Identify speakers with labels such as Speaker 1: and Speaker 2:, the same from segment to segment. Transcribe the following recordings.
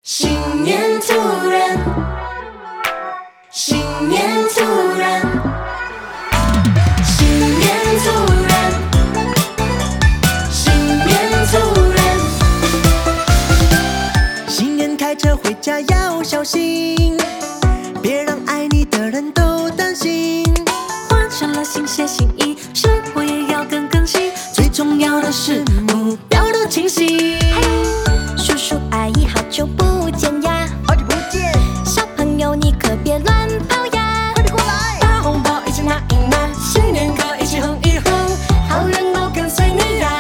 Speaker 1: 新年突然，新年突然，新年突然，新年突然。
Speaker 2: 新年开车回家要小心，别让爱你的人都担心。
Speaker 3: 换上了新鞋新衣，生活也要更新。最重要的是目标都清晰。叔叔阿姨好久不见呀，
Speaker 2: 好久不见，
Speaker 3: 小朋友你可别乱跑呀，
Speaker 2: 快点过来，
Speaker 3: 大红包一起拿一拿，新年歌一起哼一哼，好运都跟随你呀。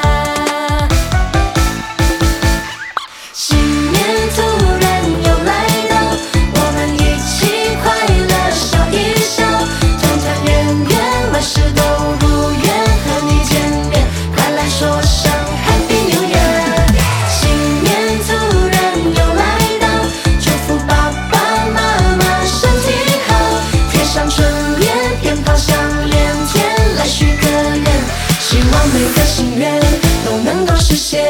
Speaker 1: 新年突然又来到，我们一起快乐笑一笑，团团圆圆，万事都如愿，和你见面，快来说声 Happy New Year。新年突然又来到，祝福爸爸妈妈身体好，贴上春联，鞭炮响连天，来许个愿，希望每个心愿都能够实现。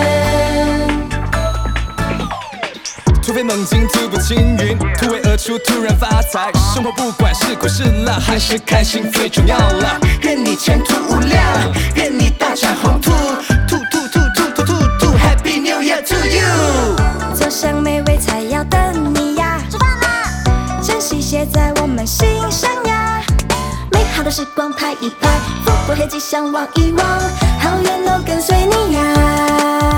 Speaker 4: 突飞猛进，突破青云，突围而出，突然发财。生活不管是苦是辣，还是开心最重要啦。愿你前途无量，愿你大展宏图，兔兔兔兔兔兔兔 ，Happy New Year to you！
Speaker 3: 坐上美味菜肴等你呀，吃饭啦！珍惜写在我们心上呀，美好的时光拍一拍，福不黑吉祥望一望，好运都跟随你呀。